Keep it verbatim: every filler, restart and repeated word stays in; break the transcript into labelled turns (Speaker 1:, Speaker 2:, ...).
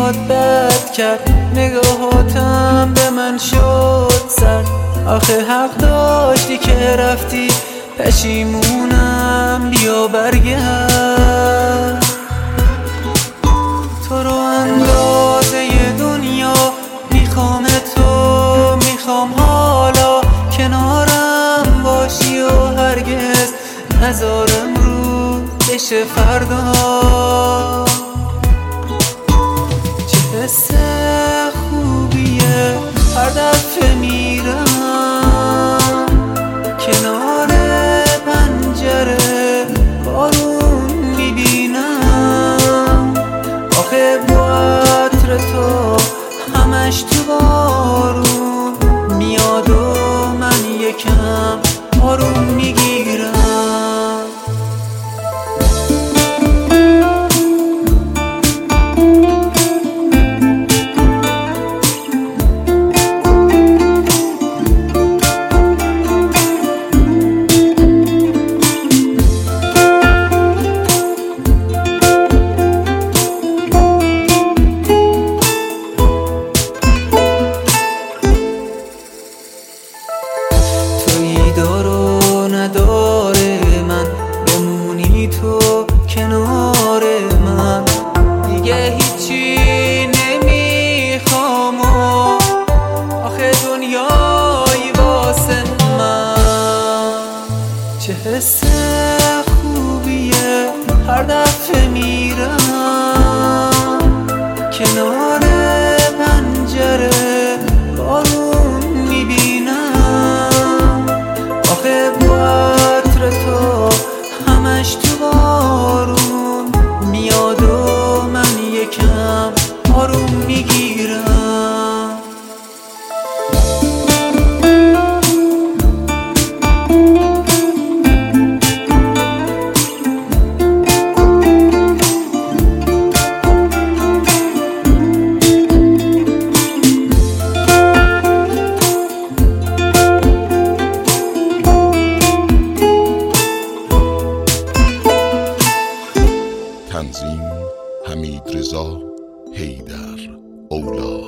Speaker 1: زیاد بد کرد، نگاهاتم به من شد سر. آخه حق داشتی که رفتی، پشیمونم، بیا برگرد. تو رو اندازه دنیا میخوام، تو میخوام حالا کنارم باشی و هرگز نذارم رو بشه فردا. چه حس خوبیه هر دفعه میرم کنار پنجره بارون میبینم. آخه با عطر تو همش تو بارون میاد و من یکم آروم میگیرم. دار و نداره من، بمونی تو کنار من، دیگه هیچی نمیخوام. آخه دنیایی واسه من چه حس خوبیه هر دفعه میرم کنار پنجره بارون میبینم. آخه با عطر تو همش تو بارون میاد و من یکم آروم میگیرم.
Speaker 2: تنظیم حمیدرضا حیدر اولا.